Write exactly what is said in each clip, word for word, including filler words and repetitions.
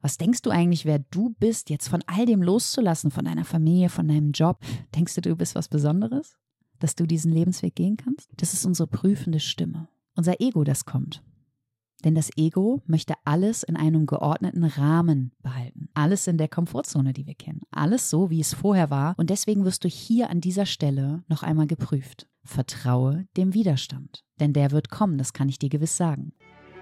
Was denkst du eigentlich, wer du bist, jetzt von all dem loszulassen, von deiner Familie, von deinem Job? Denkst du, du bist was Besonderes, dass du diesen Lebensweg gehen kannst? Das ist unsere prüfende Stimme. Unser Ego, das kommt. Denn das Ego möchte alles in einem geordneten Rahmen behalten. Alles in der Komfortzone, die wir kennen. Alles so, wie es vorher war. Und deswegen wirst du hier an dieser Stelle noch einmal geprüft. Vertraue dem Widerstand. Denn der wird kommen, das kann ich dir gewiss sagen.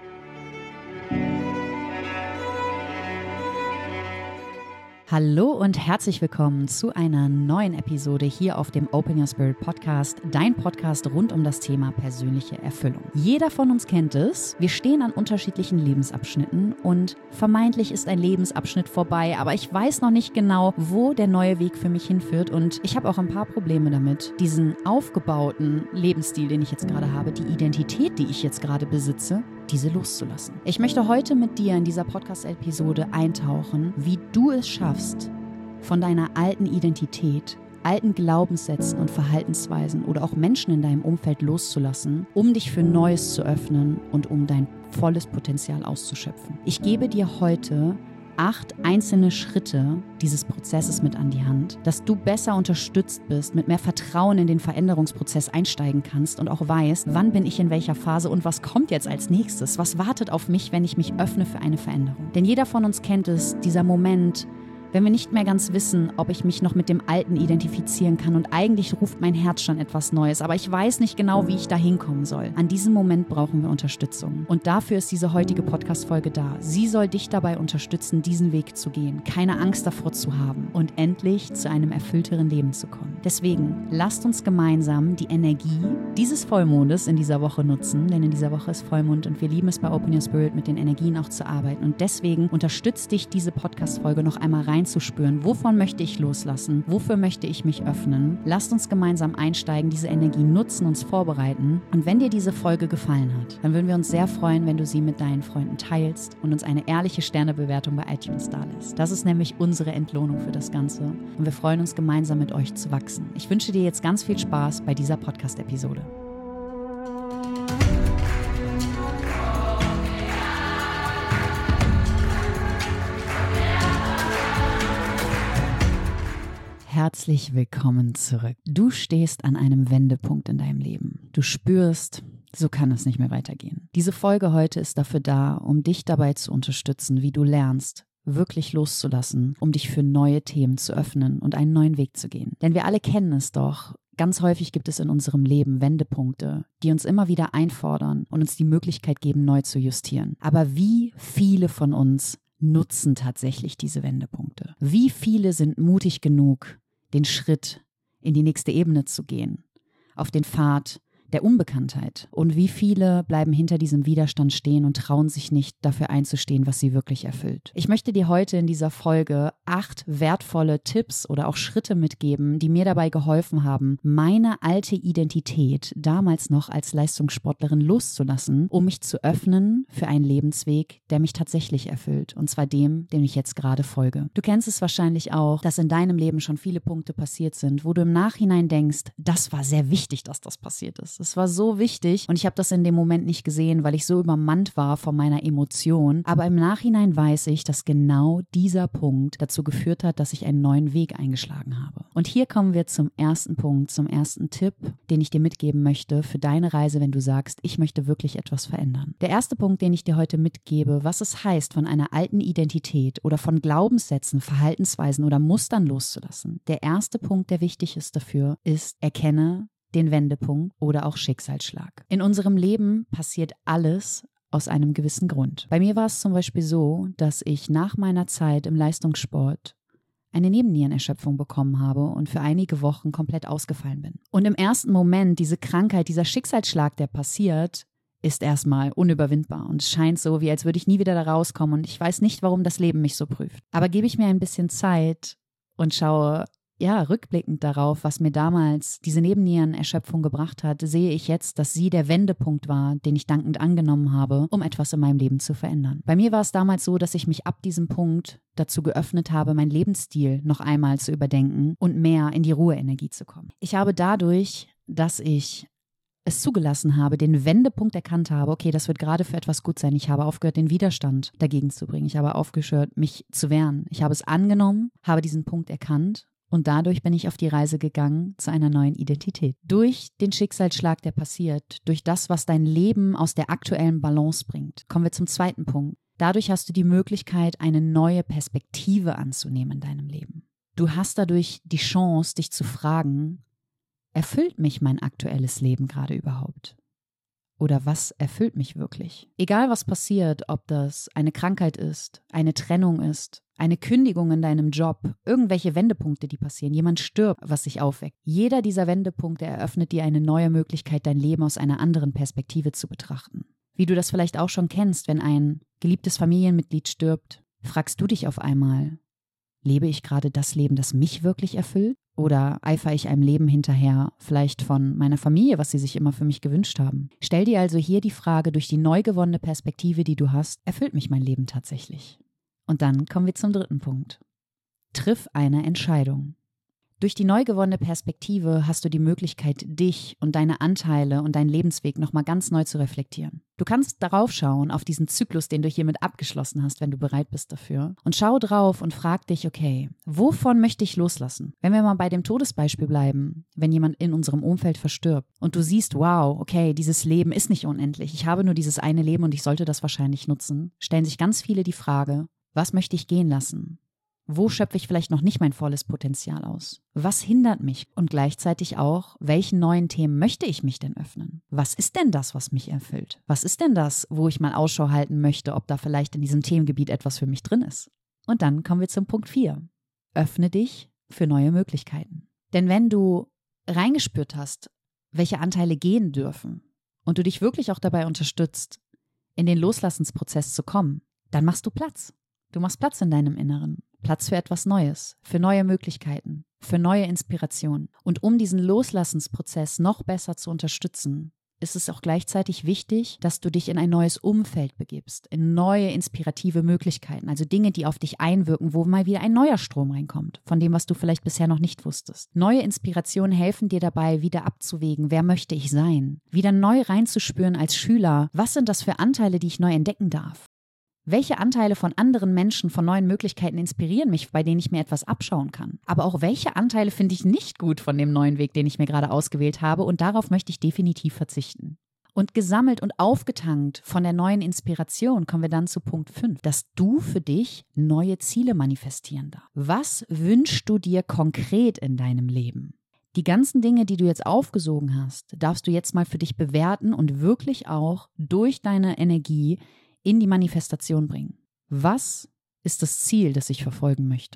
Hallo und herzlich willkommen zu einer neuen Episode hier auf dem Open Your Spirit Podcast, dein Podcast rund um das Thema persönliche Erfüllung. Jeder von uns kennt es, wir stehen an unterschiedlichen Lebensabschnitten und vermeintlich ist ein Lebensabschnitt vorbei, aber ich weiß noch nicht genau, wo der neue Weg für mich hinführt und ich habe auch ein paar Probleme damit, diesen aufgebauten Lebensstil, den ich jetzt gerade habe, die Identität, die ich jetzt gerade besitze, diese loszulassen. Ich möchte heute mit dir in dieser Podcast-Episode eintauchen, wie du es schaffst, von deiner alten Identität, alten Glaubenssätzen und Verhaltensweisen oder auch Menschen in deinem Umfeld loszulassen, um dich für Neues zu öffnen und um dein volles Potenzial auszuschöpfen. Ich gebe dir heute acht einzelne Schritte dieses Prozesses mit an die Hand, dass du besser unterstützt bist, mit mehr Vertrauen in den Veränderungsprozess einsteigen kannst und auch weißt, wann bin ich in welcher Phase und was kommt jetzt als nächstes, was wartet auf mich, wenn ich mich öffne für eine Veränderung. Denn jeder von uns kennt es, dieser Moment, wenn wir nicht mehr ganz wissen, ob ich mich noch mit dem Alten identifizieren kann und eigentlich ruft mein Herz schon etwas Neues, aber ich weiß nicht genau, wie ich da hinkommen soll. An diesem Moment brauchen wir Unterstützung. Und dafür ist diese heutige Podcast-Folge da. Sie soll dich dabei unterstützen, diesen Weg zu gehen, keine Angst davor zu haben und endlich zu einem erfüllteren Leben zu kommen. Deswegen lasst uns gemeinsam die Energie dieses Vollmondes in dieser Woche nutzen, denn in dieser Woche ist Vollmond und wir lieben es bei Open Your Spirit, mit den Energien auch zu arbeiten. Und deswegen unterstützt dich diese Podcast-Folge noch einmal rein zu spüren, wovon möchte ich loslassen, wofür möchte ich mich öffnen. Lasst uns gemeinsam einsteigen, diese Energie nutzen, uns vorbereiten. Und wenn dir diese Folge gefallen hat, dann würden wir uns sehr freuen, wenn du sie mit deinen Freunden teilst und uns eine ehrliche Sternebewertung bei iTunes dalässt. Das ist nämlich unsere Entlohnung für das Ganze und wir freuen uns gemeinsam mit euch zu wachsen. Ich wünsche dir jetzt ganz viel Spaß bei dieser Podcast-Episode. Herzlich willkommen zurück. Du stehst an einem Wendepunkt in deinem Leben. Du spürst, so kann es nicht mehr weitergehen. Diese Folge heute ist dafür da, um dich dabei zu unterstützen, wie du lernst, wirklich loszulassen, um dich für neue Themen zu öffnen und einen neuen Weg zu gehen. Denn wir alle kennen es doch. Ganz häufig gibt es in unserem Leben Wendepunkte, die uns immer wieder einfordern und uns die Möglichkeit geben, neu zu justieren. Aber wie viele von uns nutzen tatsächlich diese Wendepunkte? Wie viele sind mutig genug, den Schritt in die nächste Ebene zu gehen, auf den Pfad der Unbekanntheit? Und wie viele bleiben hinter diesem Widerstand stehen und trauen sich nicht, dafür einzustehen, was sie wirklich erfüllt? Ich möchte dir heute in dieser Folge acht wertvolle Tipps oder auch Schritte mitgeben, die mir dabei geholfen haben, meine alte Identität damals noch als Leistungssportlerin loszulassen, um mich zu öffnen für einen Lebensweg, der mich tatsächlich erfüllt. Und zwar dem, dem ich jetzt gerade folge. Du kennst es wahrscheinlich auch, dass in deinem Leben schon viele Punkte passiert sind, wo du im Nachhinein denkst, das war sehr wichtig, dass das passiert ist. Es war so wichtig und ich habe das in dem Moment nicht gesehen, weil ich so übermannt war von meiner Emotion. Aber im Nachhinein weiß ich, dass genau dieser Punkt dazu geführt hat, dass ich einen neuen Weg eingeschlagen habe. Und hier kommen wir zum ersten Punkt, zum ersten Tipp, den ich dir mitgeben möchte für deine Reise, wenn du sagst, ich möchte wirklich etwas verändern. Der erste Punkt, den ich dir heute mitgebe, was es heißt, von einer alten Identität oder von Glaubenssätzen, Verhaltensweisen oder Mustern loszulassen. Der erste Punkt, der wichtig ist dafür, ist, erkenne den Wendepunkt oder auch Schicksalsschlag. In unserem Leben passiert alles aus einem gewissen Grund. Bei mir war es zum Beispiel so, dass ich nach meiner Zeit im Leistungssport eine Nebennierenerschöpfung bekommen habe und für einige Wochen komplett ausgefallen bin. Und im ersten Moment, diese Krankheit, dieser Schicksalsschlag, der passiert, ist erstmal unüberwindbar und es scheint so, wie als würde ich nie wieder da rauskommen und ich weiß nicht, warum das Leben mich so prüft. Aber gebe ich mir ein bisschen Zeit und schaue ja, rückblickend darauf, was mir damals diese Nebennierenerschöpfung gebracht hat, sehe ich jetzt, dass sie der Wendepunkt war, den ich dankend angenommen habe, um etwas in meinem Leben zu verändern. Bei mir war es damals so, dass ich mich ab diesem Punkt dazu geöffnet habe, meinen Lebensstil noch einmal zu überdenken und mehr in die Ruheenergie zu kommen. Ich habe dadurch, dass ich es zugelassen habe, den Wendepunkt erkannt habe, okay, das wird gerade für etwas gut sein. Ich habe aufgehört, den Widerstand dagegen zu bringen. Ich habe aufgehört, mich zu wehren. Ich habe es angenommen, habe diesen Punkt erkannt und dadurch bin ich auf die Reise gegangen zu einer neuen Identität. Durch den Schicksalsschlag, der passiert, durch das, was dein Leben aus der aktuellen Balance bringt, kommen wir zum zweiten Punkt. Dadurch hast du die Möglichkeit, eine neue Perspektive anzunehmen in deinem Leben. Du hast dadurch die Chance, dich zu fragen, erfüllt mich mein aktuelles Leben gerade überhaupt? Oder was erfüllt mich wirklich? Egal was passiert, ob das eine Krankheit ist, eine Trennung ist, eine Kündigung in deinem Job, irgendwelche Wendepunkte, die passieren, jemand stirbt, was sich aufweckt. Jeder dieser Wendepunkte eröffnet dir eine neue Möglichkeit, dein Leben aus einer anderen Perspektive zu betrachten. Wie du das vielleicht auch schon kennst, wenn ein geliebtes Familienmitglied stirbt, fragst du dich auf einmal, lebe ich gerade das Leben, das mich wirklich erfüllt? Oder eifere ich einem Leben hinterher, vielleicht von meiner Familie, was sie sich immer für mich gewünscht haben? Stell dir also hier die Frage, durch die neu gewonnene Perspektive, die du hast, erfüllt mich mein Leben tatsächlich? Und dann kommen wir zum dritten Punkt. Triff eine Entscheidung. Durch die neu gewonnene Perspektive hast du die Möglichkeit, dich und deine Anteile und deinen Lebensweg nochmal ganz neu zu reflektieren. Du kannst darauf schauen, auf diesen Zyklus, den du hiermit abgeschlossen hast, wenn du bereit bist dafür. Und schau drauf und frag dich, okay, wovon möchte ich loslassen? Wenn wir mal bei dem Todesbeispiel bleiben, wenn jemand in unserem Umfeld verstirbt und du siehst, wow, okay, dieses Leben ist nicht unendlich. Ich habe nur dieses eine Leben und ich sollte das wahrscheinlich nutzen. Stellen sich ganz viele die Frage, was möchte ich gehen lassen? Wo schöpfe ich vielleicht noch nicht mein volles Potenzial aus? Was hindert mich? Und gleichzeitig auch, welchen neuen Themen möchte ich mich denn öffnen? Was ist denn das, was mich erfüllt? Was ist denn das, wo ich mal Ausschau halten möchte, ob da vielleicht in diesem Themengebiet etwas für mich drin ist? Und dann kommen wir zum Punkt vier. Öffne dich für neue Möglichkeiten. Denn wenn du reingespürt hast, welche Anteile gehen dürfen und du dich wirklich auch dabei unterstützt, in den Loslassensprozess zu kommen, dann machst du Platz. Du machst Platz in deinem Inneren. Platz für etwas Neues, für neue Möglichkeiten, für neue Inspirationen. Und um diesen Loslassensprozess noch besser zu unterstützen, ist es auch gleichzeitig wichtig, dass du dich in ein neues Umfeld begibst, in neue inspirative Möglichkeiten, also Dinge, die auf dich einwirken, wo mal wieder ein neuer Strom reinkommt, von dem, was du vielleicht bisher noch nicht wusstest. Neue Inspirationen helfen dir dabei, wieder abzuwägen, wer möchte ich sein, wieder neu reinzuspüren als Schüler, was sind das für Anteile, die ich neu entdecken darf. Welche Anteile von anderen Menschen, von neuen Möglichkeiten inspirieren mich, bei denen ich mir etwas abschauen kann? Aber auch welche Anteile finde ich nicht gut von dem neuen Weg, den ich mir gerade ausgewählt habe, und darauf möchte ich definitiv verzichten. Und gesammelt und aufgetankt von der neuen Inspiration kommen wir dann zu Punkt fünf, dass du für dich neue Ziele manifestieren darfst. Was wünschst du dir konkret in deinem Leben? Die ganzen Dinge, die du jetzt aufgesogen hast, darfst du jetzt mal für dich bewerten und wirklich auch durch deine Energie in die Manifestation bringen. Was ist das Ziel, das ich verfolgen möchte?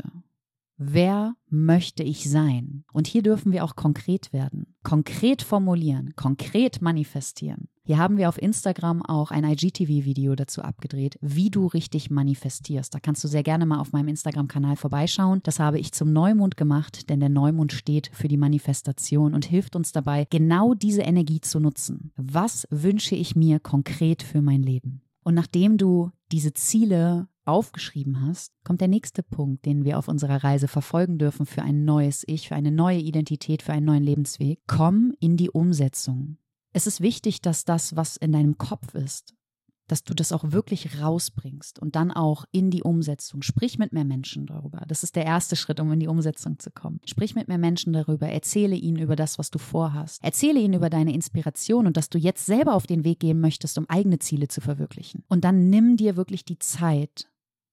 Wer möchte ich sein? Und hier dürfen wir auch konkret werden, konkret formulieren, konkret manifestieren. Hier haben wir auf Instagram auch ein I G T V-Video dazu abgedreht, wie du richtig manifestierst. Da kannst du sehr gerne mal auf meinem Instagram-Kanal vorbeischauen. Das habe ich zum Neumond gemacht, denn der Neumond steht für die Manifestation und hilft uns dabei, genau diese Energie zu nutzen. Was wünsche ich mir konkret für mein Leben? Und nachdem du diese Ziele aufgeschrieben hast, kommt der nächste Punkt, den wir auf unserer Reise verfolgen dürfen für ein neues Ich, für eine neue Identität, für einen neuen Lebensweg. Komm in die Umsetzung. Es ist wichtig, dass das, was in deinem Kopf ist, dass du das auch wirklich rausbringst und dann auch in die Umsetzung. Sprich mit mehr Menschen darüber. Das ist der erste Schritt, um in die Umsetzung zu kommen. Sprich mit mehr Menschen darüber. Erzähle ihnen über das, was du vorhast. Erzähle ihnen über deine Inspiration und dass du jetzt selber auf den Weg gehen möchtest, um eigene Ziele zu verwirklichen. Und dann nimm dir wirklich die Zeit,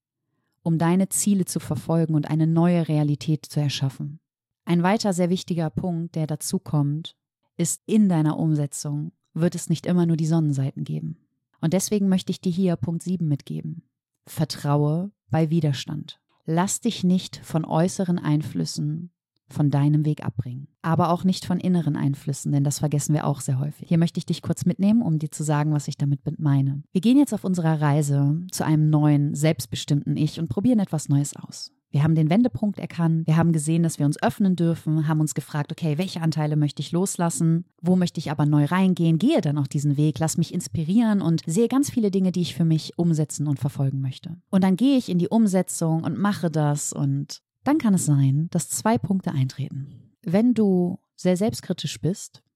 um deine Ziele zu verfolgen und eine neue Realität zu erschaffen. Ein weiter sehr wichtiger Punkt, der dazu kommt, ist, in deiner Umsetzung wird es nicht immer nur die Sonnenseiten geben. Und deswegen möchte ich dir hier Punkt sieben mitgeben. Vertraue bei Widerstand. Lass dich nicht von äußeren Einflüssen von deinem Weg abbringen, aber auch nicht von inneren Einflüssen, denn das vergessen wir auch sehr häufig. Hier möchte ich dich kurz mitnehmen, um dir zu sagen, was ich damit meine. Wir gehen jetzt auf unserer Reise zu einem neuen, selbstbestimmten Ich und probieren etwas Neues aus. Wir haben den Wendepunkt erkannt, wir haben gesehen, dass wir uns öffnen dürfen, haben uns gefragt, okay, welche Anteile möchte ich loslassen, wo möchte ich aber neu reingehen, gehe dann auch diesen Weg, lass mich inspirieren und sehe ganz viele Dinge, die ich für mich umsetzen und verfolgen möchte. Und dann gehe ich in die Umsetzung und mache das und dann kann es sein, dass zwei Punkte eintreten. Wenn du sehr selbstkritisch bist,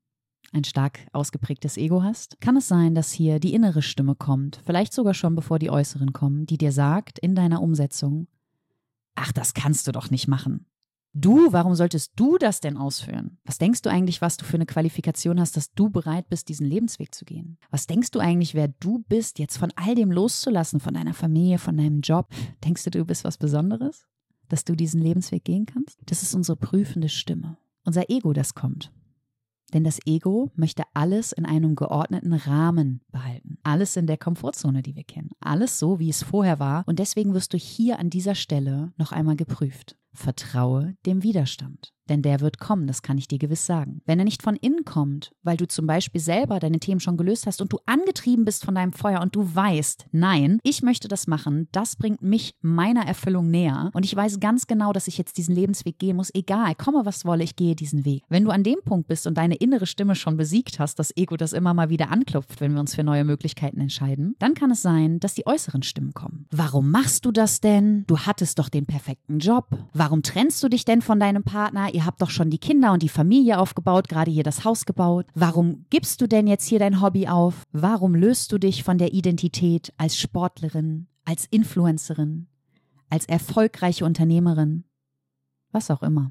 ein stark ausgeprägtes Ego hast, kann es sein, dass hier die innere Stimme kommt, vielleicht sogar schon bevor die äußeren kommen, die dir sagt in deiner Umsetzung, ach, das kannst du doch nicht machen. Du, warum solltest du das denn ausführen? Was denkst du eigentlich, was du für eine Qualifikation hast, dass du bereit bist, diesen Lebensweg zu gehen? Was denkst du eigentlich, wer du bist, jetzt von all dem loszulassen, von deiner Familie, von deinem Job? Denkst du, du bist was Besonderes, dass du diesen Lebensweg gehen kannst? Das ist unsere prüfende Stimme, unser Ego, das kommt. Denn das Ego möchte alles in einem geordneten Rahmen behalten. Alles in der Komfortzone, die wir kennen. Alles so, wie es vorher war. Und deswegen wirst du hier an dieser Stelle noch einmal geprüft. Vertraue dem Widerstand. Denn der wird kommen, das kann ich dir gewiss sagen. Wenn er nicht von innen kommt, weil du zum Beispiel selber deine Themen schon gelöst hast und du angetrieben bist von deinem Feuer und du weißt, nein, ich möchte das machen, das bringt mich meiner Erfüllung näher und ich weiß ganz genau, dass ich jetzt diesen Lebensweg gehen muss, egal, komme was wolle, ich gehe diesen Weg. Wenn du an dem Punkt bist und deine innere Stimme schon besiegt hast, das Ego, das immer mal wieder anklopft, wenn wir uns für neue Möglichkeiten entscheiden, dann kann es sein, dass die äußeren Stimmen kommen. Warum machst du das denn? Du hattest doch den perfekten Job. Warum trennst du dich denn von deinem Partner? Ihr habt doch schon die Kinder und die Familie aufgebaut, gerade hier das Haus gebaut. Warum gibst du denn jetzt hier dein Hobby auf? Warum löst du dich von der Identität als Sportlerin, als Influencerin, als erfolgreiche Unternehmerin? Was auch immer.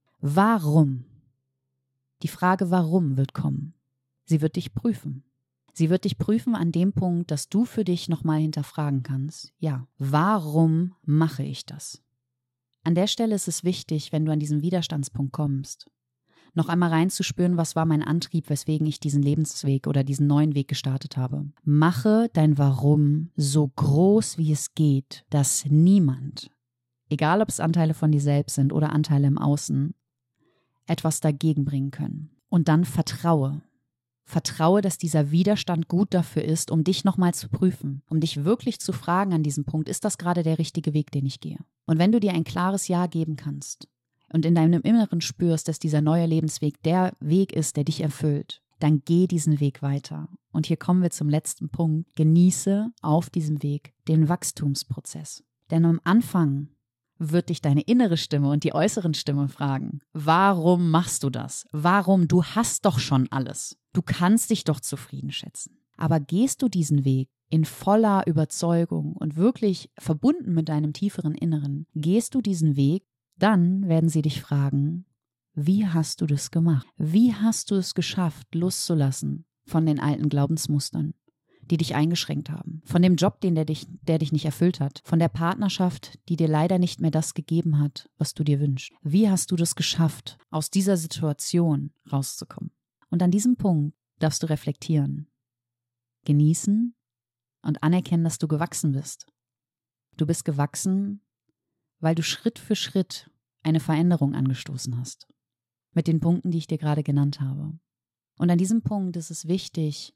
Warum? Die Frage warum wird kommen. Sie wird dich prüfen. Sie wird dich prüfen an dem Punkt, dass du für dich nochmal hinterfragen kannst. Ja, warum mache ich das? An der Stelle ist es wichtig, wenn du an diesen Widerstandspunkt kommst, noch einmal reinzuspüren, was war mein Antrieb, weswegen ich diesen Lebensweg oder diesen neuen Weg gestartet habe. Mache dein Warum so groß, wie es geht, dass niemand, egal ob es Anteile von dir selbst sind oder Anteile im Außen, etwas dagegen bringen können. Und dann vertraue. Vertraue, dass dieser Widerstand gut dafür ist, um dich nochmal zu prüfen, um dich wirklich zu fragen an diesem Punkt, ist das gerade der richtige Weg, den ich gehe? Und wenn du dir ein klares Ja geben kannst und in deinem Inneren spürst, dass dieser neue Lebensweg der Weg ist, der dich erfüllt, dann geh diesen Weg weiter. Und hier kommen wir zum letzten Punkt. Genieße auf diesem Weg den Wachstumsprozess. Denn am Anfang wird dich deine innere Stimme und die äußeren Stimmen fragen, warum machst du das? Warum? Du hast doch schon alles. Du kannst dich doch zufrieden schätzen. Aber gehst du diesen Weg in voller Überzeugung und wirklich verbunden mit deinem tieferen Inneren, gehst du diesen Weg, dann werden sie dich fragen, wie hast du das gemacht? Wie hast du es geschafft, loszulassen von den alten Glaubensmustern, die dich eingeschränkt haben, von dem Job, den der dich, der dich nicht erfüllt hat, von der Partnerschaft, die dir leider nicht mehr das gegeben hat, was du dir wünschst. Wie hast du das geschafft, aus dieser Situation rauszukommen? Und an diesem Punkt darfst du reflektieren, genießen und anerkennen, dass du gewachsen bist. Du bist gewachsen, weil du Schritt für Schritt eine Veränderung angestoßen hast. Mit den Punkten, die ich dir gerade genannt habe. Und an diesem Punkt ist es wichtig,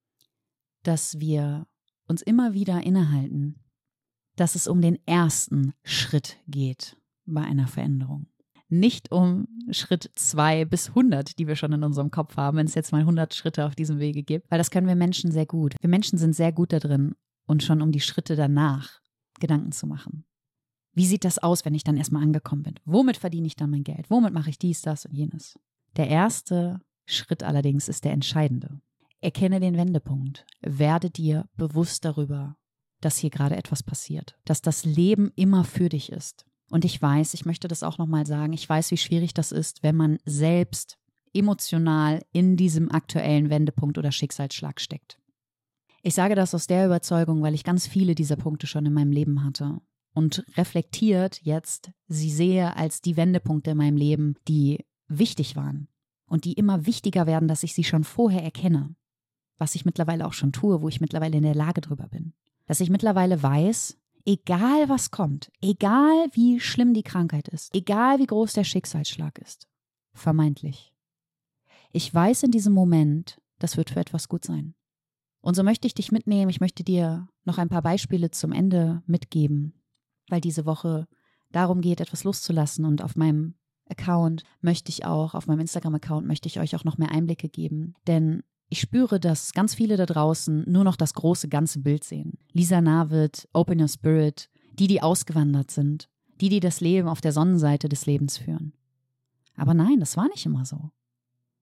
dass wir uns immer wieder innehalten, dass es um den ersten Schritt geht bei einer Veränderung. Nicht um Schritt zwei bis hundert, die wir schon in unserem Kopf haben, wenn es jetzt mal hundert Schritte auf diesem Wege gibt, weil das können wir Menschen sehr gut. Wir Menschen sind sehr gut da drin, uns schon um die Schritte danach Gedanken zu machen. Wie sieht das aus, wenn ich dann erstmal angekommen bin? Womit verdiene ich dann mein Geld? Womit mache ich dies, das und jenes? Der erste Schritt allerdings ist der entscheidende. Erkenne den Wendepunkt. Werde dir bewusst darüber, dass hier gerade etwas passiert. Dass das Leben immer für dich ist. Und ich weiß, ich möchte das auch nochmal sagen, ich weiß, wie schwierig das ist, wenn man selbst emotional in diesem aktuellen Wendepunkt oder Schicksalsschlag steckt. Ich sage das aus der Überzeugung, weil ich ganz viele dieser Punkte schon in meinem Leben hatte. Und reflektiert jetzt sie sehe als die Wendepunkte in meinem Leben, die wichtig waren und die immer wichtiger werden, dass ich sie schon vorher erkenne, was ich mittlerweile auch schon tue, wo ich mittlerweile in der Lage drüber bin. Dass ich mittlerweile weiß, egal was kommt, egal wie schlimm die Krankheit ist, egal wie groß der Schicksalsschlag ist, vermeintlich. Ich weiß in diesem Moment, das wird für etwas gut sein. Und so möchte ich dich mitnehmen, ich möchte dir noch ein paar Beispiele zum Ende mitgeben, weil diese Woche darum geht, etwas loszulassen und auf meinem Account möchte ich auch, auf meinem Instagram-Account möchte ich euch auch noch mehr Einblicke geben, denn ich spüre, dass ganz viele da draußen nur noch das große ganze Bild sehen. Lisa Navid, Open Your Spirit, die, die ausgewandert sind, die, die das Leben auf der Sonnenseite des Lebens führen. Aber nein, das war nicht immer so.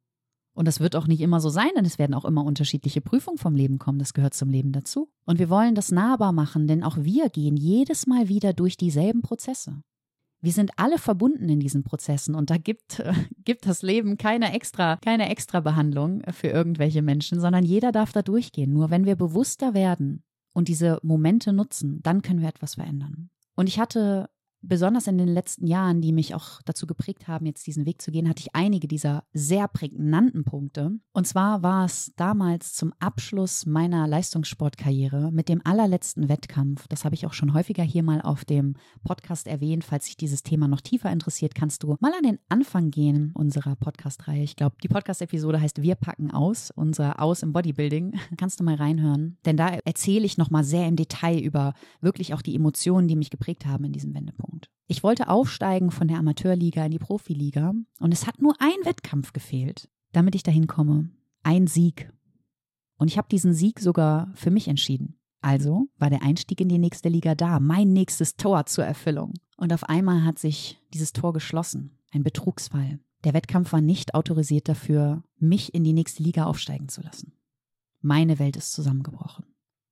Und das wird auch nicht immer so sein, denn es werden auch immer unterschiedliche Prüfungen vom Leben kommen. Das gehört zum Leben dazu. Und wir wollen das nahbar machen, denn auch wir gehen jedes Mal wieder durch dieselben Prozesse. Wir sind alle verbunden in diesen Prozessen und da gibt, äh, gibt das Leben keine extra, keine extra Behandlung für irgendwelche Menschen, sondern jeder darf da durchgehen. Nur wenn wir bewusster werden und diese Momente nutzen, dann können wir etwas verändern. Und ich hatte besonders in den letzten Jahren, die mich auch dazu geprägt haben, jetzt diesen Weg zu gehen, hatte ich einige dieser sehr prägnanten Punkte. Und zwar war es damals zum Abschluss meiner Leistungssportkarriere mit dem allerletzten Wettkampf. Das habe ich auch schon häufiger hier mal auf dem Podcast erwähnt. Falls sich dieses Thema noch tiefer interessiert, kannst du mal an den Anfang gehen unserer Podcast-Reihe. Ich glaube, die Podcast-Episode heißt Wir packen aus, unser Aus im Bodybuilding. Kannst du mal reinhören. Denn da erzähle ich nochmal sehr im Detail über wirklich auch die Emotionen, die mich geprägt haben in diesem Wendepunkt. Ich wollte aufsteigen von der Amateurliga in die Profiliga und es hat nur ein Wettkampf gefehlt, damit ich dahin komme. Ein Sieg. Und ich habe diesen Sieg sogar für mich entschieden. Also war der Einstieg in die nächste Liga da, mein nächstes Tor zur Erfüllung. Und auf einmal hat sich dieses Tor geschlossen. Ein Betrugsfall. Der Wettkampf war nicht autorisiert dafür, mich in die nächste Liga aufsteigen zu lassen. Meine Welt ist zusammengebrochen.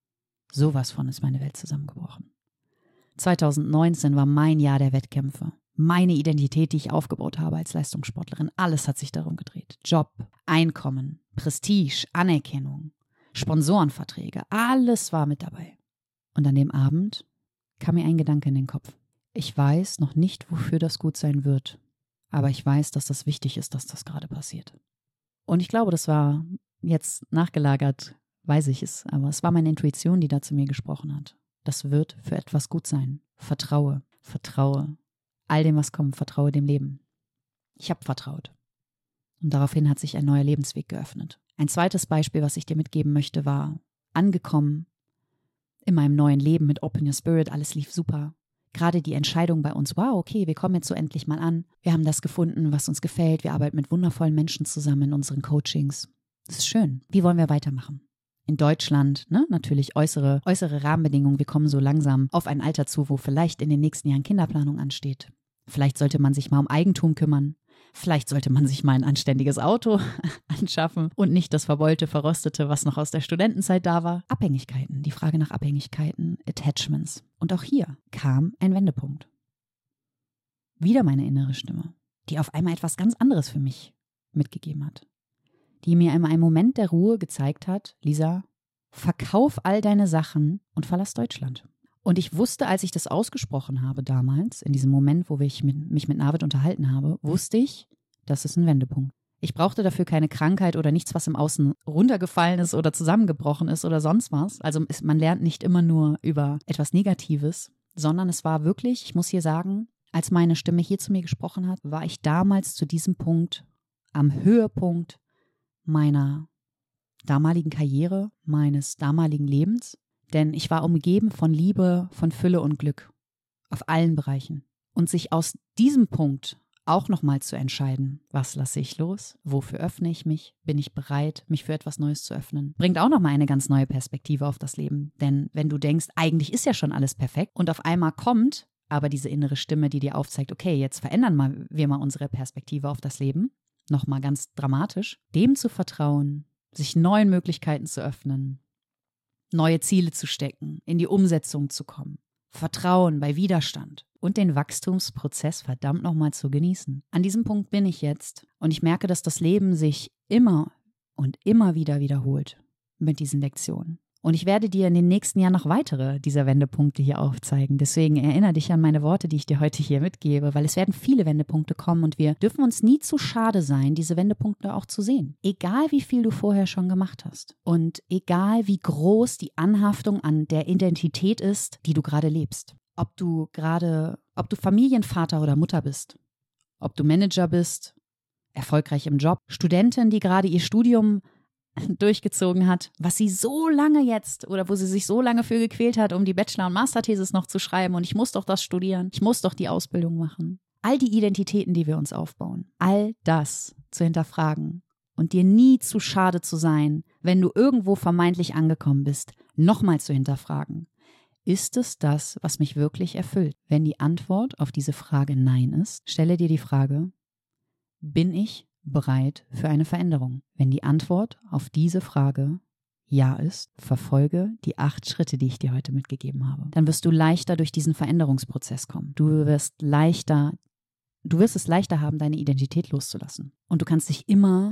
Sowas von ist meine Welt zusammengebrochen. zwanzig neunzehn war mein Jahr der Wettkämpfe. Meine Identität, die ich aufgebaut habe als Leistungssportlerin, alles hat sich darum gedreht. Job, Einkommen, Prestige, Anerkennung, Sponsorenverträge, alles war mit dabei. Und an dem Abend kam mir ein Gedanke in den Kopf. Ich weiß noch nicht, wofür das gut sein wird, aber ich weiß, dass das wichtig ist, dass das gerade passiert. Und ich glaube, das war jetzt nachgelagert, weiß ich es, aber es war meine Intuition, die da zu mir gesprochen hat. Das wird für etwas gut sein. Vertraue, vertraue. All dem, was kommt, vertraue dem Leben. Ich habe vertraut. Und daraufhin hat sich ein neuer Lebensweg geöffnet. Ein zweites Beispiel, was ich dir mitgeben möchte, war angekommen in meinem neuen Leben mit Open Your Spirit. Alles lief super. Gerade die Entscheidung bei uns, wow, okay, wir kommen jetzt so endlich mal an. Wir haben das gefunden, was uns gefällt. Wir arbeiten mit wundervollen Menschen zusammen in unseren Coachings. Das ist schön. Wie wollen wir weitermachen? In Deutschland, ne, natürlich äußere, äußere Rahmenbedingungen. Wir kommen so langsam auf ein Alter zu, wo vielleicht in den nächsten Jahren Kinderplanung ansteht. Vielleicht sollte man sich mal um Eigentum kümmern. Vielleicht sollte man sich mal ein anständiges Auto anschaffen und nicht das verbeulte, verrostete, was noch aus der Studentenzeit da war. Abhängigkeiten, die Frage nach Abhängigkeiten, Attachments. Und auch hier kam ein Wendepunkt. Wieder meine innere Stimme, die auf einmal etwas ganz anderes für mich mitgegeben hat. Die mir in einem Moment der Ruhe gezeigt hat, Lisa, verkauf all deine Sachen und verlass Deutschland. Und ich wusste, als ich das ausgesprochen habe damals, in diesem Moment, wo ich mit, mich mit Navid unterhalten habe, wusste ich, das ist ein Wendepunkt. Ich brauchte dafür keine Krankheit oder nichts, was im Außen runtergefallen ist oder zusammengebrochen ist oder sonst was. Also es, man lernt nicht immer nur über etwas Negatives, sondern es war wirklich, ich muss hier sagen, als meine Stimme hier zu mir gesprochen hat, war ich damals zu diesem Punkt am Höhepunkt meiner damaligen Karriere, meines damaligen Lebens. Denn ich war umgeben von Liebe, von Fülle und Glück. Auf allen Bereichen. Und sich aus diesem Punkt auch nochmal zu entscheiden, was lasse ich los, wofür öffne ich mich, bin ich bereit, mich für etwas Neues zu öffnen, bringt auch nochmal eine ganz neue Perspektive auf das Leben. Denn wenn du denkst, eigentlich ist ja schon alles perfekt und auf einmal kommt aber diese innere Stimme, die dir aufzeigt, okay, jetzt verändern wir mal unsere Perspektive auf das Leben, nochmal ganz dramatisch, dem zu vertrauen, sich neuen Möglichkeiten zu öffnen, neue Ziele zu stecken, in die Umsetzung zu kommen, Vertrauen bei Widerstand und den Wachstumsprozess verdammt nochmal zu genießen. An diesem Punkt bin ich jetzt und ich merke, dass das Leben sich immer und immer wieder wiederholt mit diesen Lektionen. Und ich werde dir in den nächsten Jahren noch weitere dieser Wendepunkte hier aufzeigen. Deswegen erinnere dich an meine Worte, die ich dir heute hier mitgebe, weil es werden viele Wendepunkte kommen und wir dürfen uns nie zu schade sein, diese Wendepunkte auch zu sehen. Egal wie viel du vorher schon gemacht hast und egal wie groß die Anhaftung an der Identität ist, die du gerade lebst. Ob du gerade, ob du Familienvater oder Mutter bist, ob du Manager bist, erfolgreich im Job, Studentin, die gerade ihr Studium durchgezogen hat, was sie so lange jetzt oder wo sie sich so lange für gequält hat, um die Bachelor- und Masterthesis noch zu schreiben und ich muss doch das studieren, ich muss doch die Ausbildung machen. All die Identitäten, die wir uns aufbauen, all das zu hinterfragen und dir nie zu schade zu sein, wenn du irgendwo vermeintlich angekommen bist, nochmal zu hinterfragen. Ist es das, was mich wirklich erfüllt? Wenn die Antwort auf diese Frage Nein ist, stelle dir die Frage, bin ich bereit für eine Veränderung? Wenn die Antwort auf diese Frage ja ist, verfolge die acht Schritte, die ich dir heute mitgegeben habe. Dann wirst du leichter durch diesen Veränderungsprozess kommen. Du wirst leichter, du wirst es leichter haben, deine Identität loszulassen. Und du kannst dich immer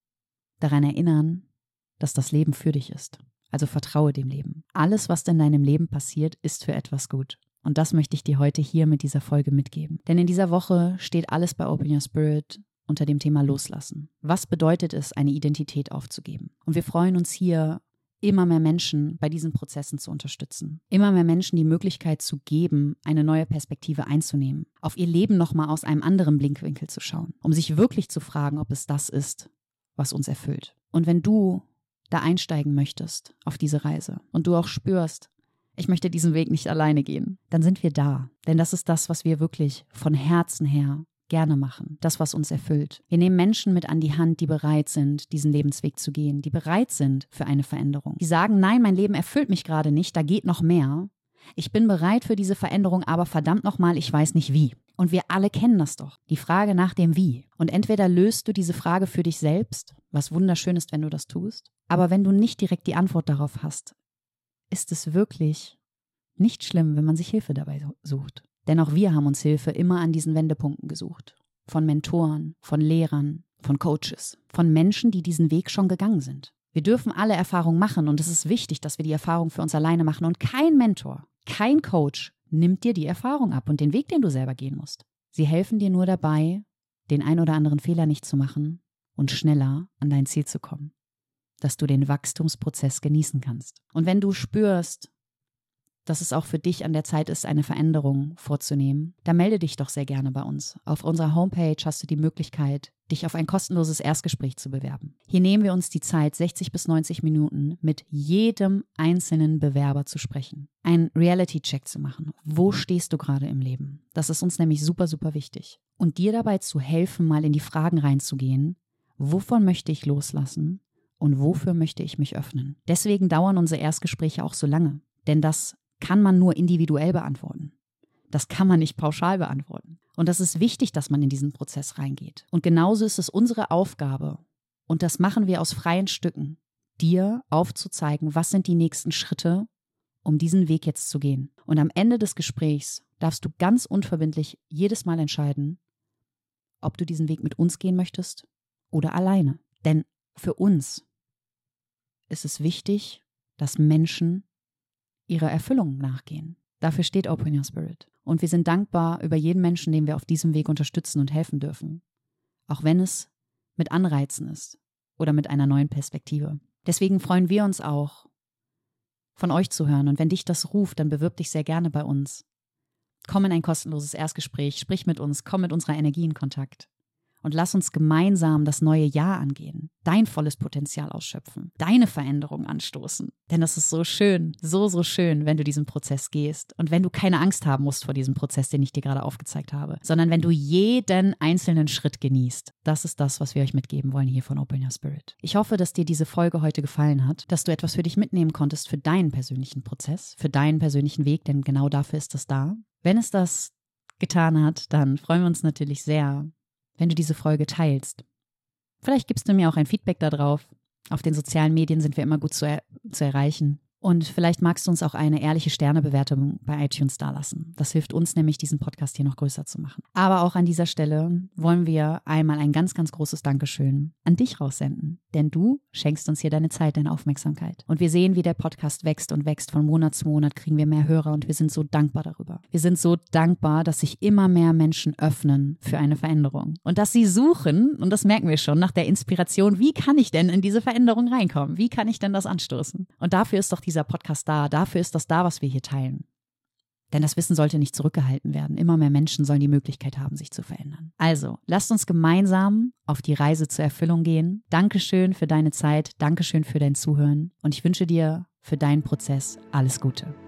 daran erinnern, dass das Leben für dich ist. Also vertraue dem Leben. Alles, was in deinem Leben passiert, ist für etwas gut. Und das möchte ich dir heute hier mit dieser Folge mitgeben. Denn in dieser Woche steht alles bei Open Your Spirit unter dem Thema Loslassen. Was bedeutet es, eine Identität aufzugeben? Und wir freuen uns hier, immer mehr Menschen bei diesen Prozessen zu unterstützen. Immer mehr Menschen die Möglichkeit zu geben, eine neue Perspektive einzunehmen. Auf ihr Leben nochmal aus einem anderen Blickwinkel zu schauen. Um sich wirklich zu fragen, ob es das ist, was uns erfüllt. Und wenn du da einsteigen möchtest auf diese Reise und du auch spürst, ich möchte diesen Weg nicht alleine gehen, dann sind wir da. Denn das ist das, was wir wirklich von Herzen her gerne machen. Das, was uns erfüllt. Wir nehmen Menschen mit an die Hand, die bereit sind, diesen Lebensweg zu gehen, die bereit sind für eine Veränderung. Die sagen, nein, mein Leben erfüllt mich gerade nicht, da geht noch mehr. Ich bin bereit für diese Veränderung, aber verdammt nochmal, ich weiß nicht wie. Und wir alle kennen das doch. Die Frage nach dem Wie. Und entweder löst du diese Frage für dich selbst, was wunderschön ist, wenn du das tust. Aber wenn du nicht direkt die Antwort darauf hast, ist es wirklich nicht schlimm, wenn man sich Hilfe dabei sucht. Denn auch wir haben uns Hilfe immer an diesen Wendepunkten gesucht. Von Mentoren, von Lehrern, von Coaches, von Menschen, die diesen Weg schon gegangen sind. Wir dürfen alle Erfahrungen machen und es ist wichtig, dass wir die Erfahrung für uns alleine machen. Und kein Mentor, kein Coach nimmt dir die Erfahrung ab und den Weg, den du selber gehen musst. Sie helfen dir nur dabei, den ein oder anderen Fehler nicht zu machen und schneller an dein Ziel zu kommen. Dass du den Wachstumsprozess genießen kannst. Und wenn du spürst, dass es auch für dich an der Zeit ist, eine Veränderung vorzunehmen, dann melde dich doch sehr gerne bei uns. Auf unserer Homepage hast du die Möglichkeit, dich auf ein kostenloses Erstgespräch zu bewerben. Hier nehmen wir uns die Zeit, sechzig bis neunzig Minuten mit jedem einzelnen Bewerber zu sprechen. Einen Reality-Check zu machen. Wo stehst du gerade im Leben? Das ist uns nämlich super, super wichtig. Und dir dabei zu helfen, mal in die Fragen reinzugehen, wovon möchte ich loslassen und wofür möchte ich mich öffnen? Deswegen dauern unsere Erstgespräche auch so lange. Denn das kann man nur individuell beantworten. Das kann man nicht pauschal beantworten. Und das ist wichtig, dass man in diesen Prozess reingeht. Und genauso ist es unsere Aufgabe, und das machen wir aus freien Stücken, dir aufzuzeigen, was sind die nächsten Schritte, um diesen Weg jetzt zu gehen. Und am Ende des Gesprächs darfst du ganz unverbindlich jedes Mal entscheiden, ob du diesen Weg mit uns gehen möchtest oder alleine. Denn für uns ist es wichtig, dass Menschen ihrer Erfüllung nachgehen. Dafür steht Open Your Spirit. Und wir sind dankbar über jeden Menschen, den wir auf diesem Weg unterstützen und helfen dürfen. Auch wenn es mit Anreizen ist oder mit einer neuen Perspektive. Deswegen freuen wir uns auch, von euch zu hören. Und wenn dich das ruft, dann bewirb dich sehr gerne bei uns. Komm in ein kostenloses Erstgespräch, sprich mit uns, komm mit unserer Energie in Kontakt. Und lass uns gemeinsam das neue Jahr angehen, dein volles Potenzial ausschöpfen, deine Veränderung anstoßen. Denn das ist so schön, so, so schön, wenn du diesen Prozess gehst und wenn du keine Angst haben musst vor diesem Prozess, den ich dir gerade aufgezeigt habe, sondern wenn du jeden einzelnen Schritt genießt. Das ist das, was wir euch mitgeben wollen hier von Open Your Spirit. Ich hoffe, dass dir diese Folge heute gefallen hat, dass du etwas für dich mitnehmen konntest für deinen persönlichen Prozess, für deinen persönlichen Weg, denn genau dafür ist das da. Wenn es das getan hat, dann freuen wir uns natürlich sehr, wenn du diese Folge teilst. Vielleicht gibst du mir auch ein Feedback darauf. Auf den sozialen Medien sind wir immer gut zu, er- zu erreichen. Und vielleicht magst du uns auch eine ehrliche Sternebewertung bei iTunes dalassen. Das hilft uns nämlich, diesen Podcast hier noch größer zu machen. Aber auch an dieser Stelle wollen wir einmal ein ganz, ganz großes Dankeschön an dich raussenden. Denn du schenkst uns hier deine Zeit, deine Aufmerksamkeit. Und wir sehen, wie der Podcast wächst und wächst. Von Monat zu Monat kriegen wir mehr Hörer und wir sind so dankbar darüber. Wir sind so dankbar, dass sich immer mehr Menschen öffnen für eine Veränderung. Und dass sie suchen, und das merken wir schon, nach der Inspiration, wie kann ich denn in diese Veränderung reinkommen? Wie kann ich denn das anstoßen? Und dafür ist doch dieser Podcast da, dafür ist das da, was wir hier teilen. Denn das Wissen sollte nicht zurückgehalten werden. Immer mehr Menschen sollen die Möglichkeit haben, sich zu verändern. Also, lasst uns gemeinsam auf die Reise zur Erfüllung gehen. Dankeschön für deine Zeit, Dankeschön für dein Zuhören und ich wünsche dir für deinen Prozess alles Gute.